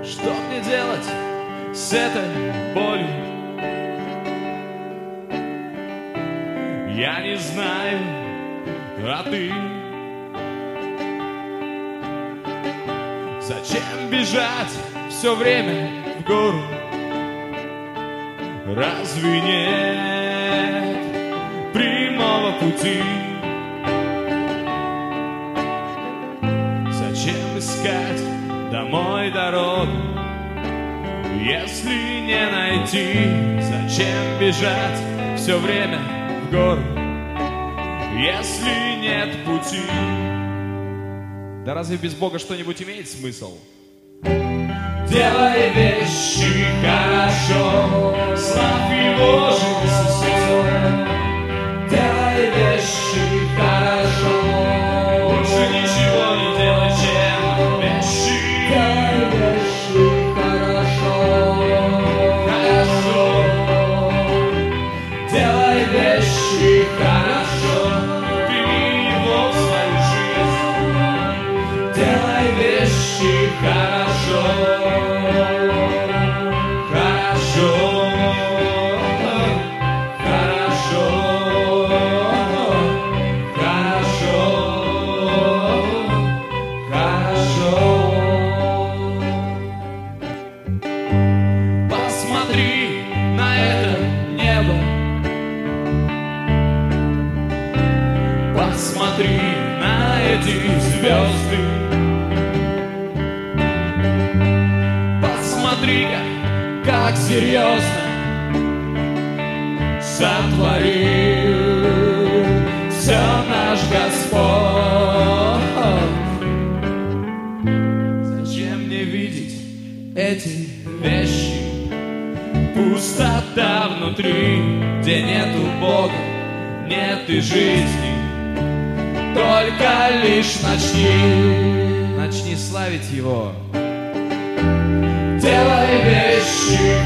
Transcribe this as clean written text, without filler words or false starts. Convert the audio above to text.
Что мне делать с этой болью? Я не знаю, а ты? Зачем бежать все время в гору? Разве нет прямого пути? Зачем искать домой дорогу, если не найти? Зачем бежать все время в гору, если нет пути? Да разве без Бога что-нибудь имеет смысл? Делай вещи хорошо, славь Его жизнь смысл. Делай вещи хорошо, лучше ничего не делай, чем вещи. Делай вещи хорошо, хорошо. Делай вещи хорошо, прими Его в свою жизнь. Делай вещи хорошо. Посмотри на эти звезды. Посмотри-ка, как серьезно сотворил все наш Господь. Зачем мне видеть эти вещи? Пустота внутри, где нету Бога, нет и жизни. Только лишь начни славить Его. Делай вещи